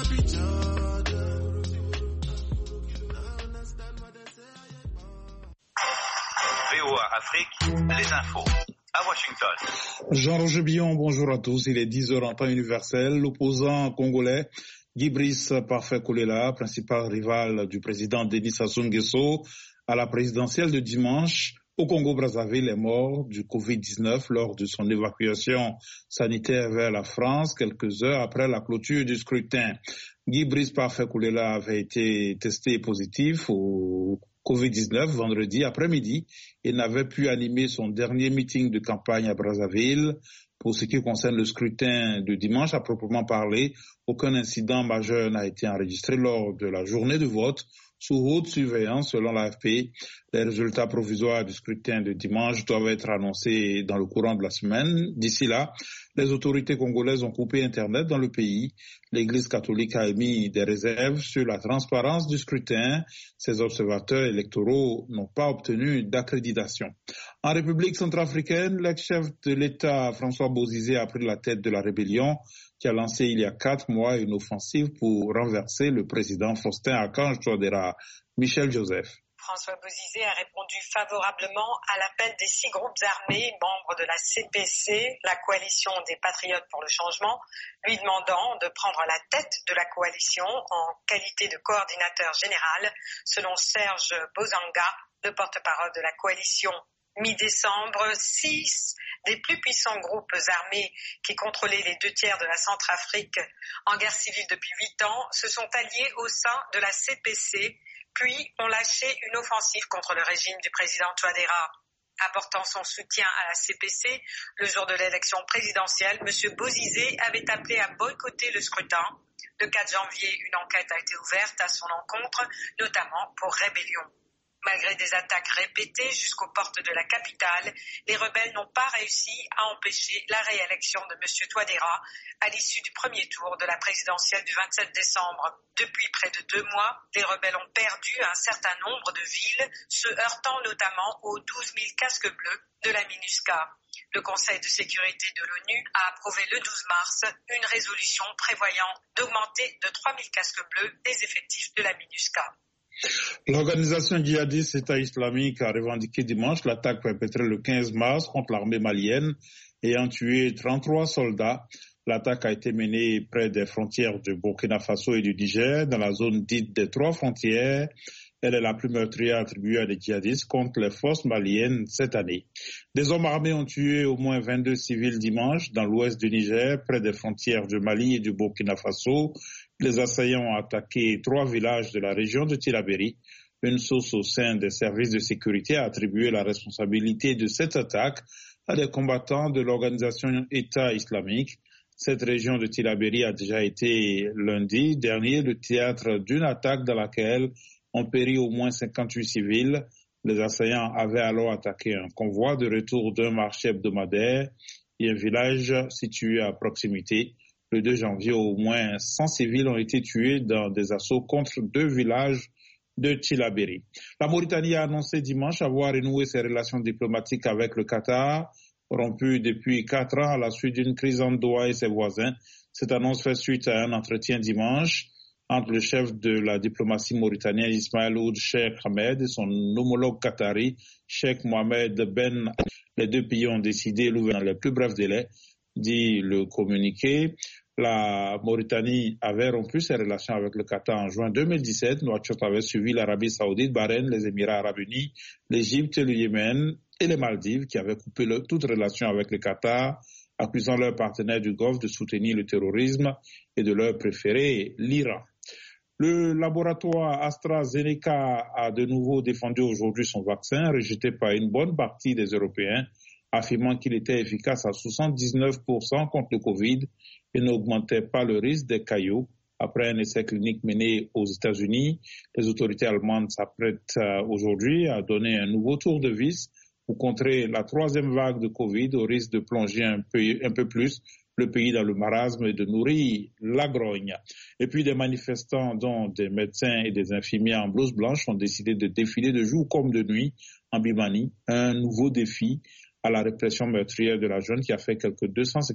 VOA Afrique, les infos. À Washington. Jean-Roger Billon, bonjour à tous. Il est 10h en temps universel. L'opposant congolais Guy-Brice Parfait Kolela, principal rival du président Denis Sassou Nguesso à la présidentielle de dimanche au Congo-Brazzaville, est mort du Covid-19 lors de son évacuation sanitaire vers la France quelques heures après la clôture du scrutin. Guy-Brice Parfait Kolela avait été testé positif au Covid-19 vendredi après-midi et n'avait pu animer son dernier meeting de campagne à Brazzaville. Pour ce qui concerne le scrutin de dimanche, à proprement parler, aucun incident majeur n'a été enregistré lors de la journée de vote sous haute surveillance selon l'AFP. Les résultats provisoires du scrutin de dimanche doivent être annoncés dans le courant de la semaine. D'ici là, les autorités congolaises ont coupé Internet dans le pays. L'Église catholique a émis des réserves sur la transparence du scrutin. Ces observateurs électoraux n'ont pas obtenu d'accréditation. En République centrafricaine, l'ex-chef de l'État François Bozizé a pris la tête de la rébellion qui a lancé il y a 4 mois une offensive pour renverser le président Faustin-Archange Touadéra. Michel Joseph. François Bozizé a répondu favorablement à l'appel des 6 groupes armés membres de la CPC, la coalition des Patriotes pour le changement, lui demandant de prendre la tête de la coalition en qualité de coordinateur général, selon Serge Bozanga, le porte-parole de la coalition. Mi-décembre, 6 des plus puissants groupes armés qui contrôlaient les 2/3 de la Centrafrique en guerre civile depuis 8 ans se sont alliés au sein de la CPC, puis ont lâché une offensive contre le régime du président Touadéra. Apportant son soutien à la CPC, le jour de l'élection présidentielle, M. Bozizé avait appelé à boycotter le scrutin. Le 4 janvier, une enquête a été ouverte à son encontre, notamment pour rébellion. Malgré des attaques répétées jusqu'aux portes de la capitale, les rebelles n'ont pas réussi à empêcher la réélection de M. Touadéra à l'issue du premier tour de la présidentielle du 27 décembre. Depuis près de 2 mois, les rebelles ont perdu un certain nombre de villes, se heurtant notamment aux 12 000 casques bleus de la MINUSCA. Le Conseil de sécurité de l'ONU a approuvé le 12 mars une résolution prévoyant d'augmenter de 3 000 casques bleus les effectifs de la MINUSCA. L'organisation djihadiste État islamique a revendiqué dimanche l'attaque perpétrée le 15 mars contre l'armée malienne ayant tué 33 soldats. L'attaque a été menée près des frontières du Burkina Faso et du Niger, dans la zone dite des 3 frontières. Elle est la plus meurtrière attribuée à des djihadistes contre les forces maliennes cette année. Des hommes armés ont tué au moins 22 civils dimanche dans l'ouest du Niger, près des frontières du Mali et du Burkina Faso. Les assaillants ont attaqué 3 villages de la région de Tillabéri. Une source au sein des services de sécurité a attribué la responsabilité de cette attaque à des combattants de l'organisation État islamique. Cette région de Tillabéri a déjà été lundi dernier le théâtre d'une attaque dans laquelle ont péri au moins 58 civils. Les assaillants avaient alors attaqué un convoi de retour d'un marché hebdomadaire et un village situé à proximité. Le 2 janvier, au moins 100 civils ont été tués dans des assauts contre 2 villages de Tillabéri. La Mauritanie a annoncé dimanche avoir renoué ses relations diplomatiques avec le Qatar, rompues depuis 4 ans à la suite d'une crise entre Doha et ses voisins. Cette annonce fait suite à un entretien dimanche entre le chef de la diplomatie mauritanienne Ismaël Ould Cheikh Ahmed et son homologue qatari, Cheikh Mohamed Ben. Les 2 pays ont décidé l'ouverture dans les plus brefs délais, dit le communiqué. La Mauritanie avait rompu ses relations avec le Qatar en juin 2017. Nouakchott avait suivi l'Arabie Saoudite, Bahreïn, les Émirats Arabes Unis, l'Égypte, le Yémen et les Maldives qui avaient coupé toute relation avec le Qatar, accusant leurs partenaires du Golfe de soutenir le terrorisme et de leur préférer l'Iran. Le laboratoire AstraZeneca a de nouveau défendu aujourd'hui son vaccin, rejeté par une bonne partie des Européens, affirmant qu'il était efficace à 79% contre le Covid et n'augmentait pas le risque des caillots. Après un essai clinique mené aux États-Unis, les autorités allemandes s'apprêtent aujourd'hui à donner un nouveau tour de vis pour contrer la 3e vague de Covid au risque de plonger un peu plus le pays dans le marasme et de nourrir la grogne. Et puis des manifestants, dont des médecins et des infirmiers en blouse blanche, ont décidé de défiler de jour comme de nuit en Birmanie, un nouveau défi à la répression meurtrière de la jeune qui a fait quelques 200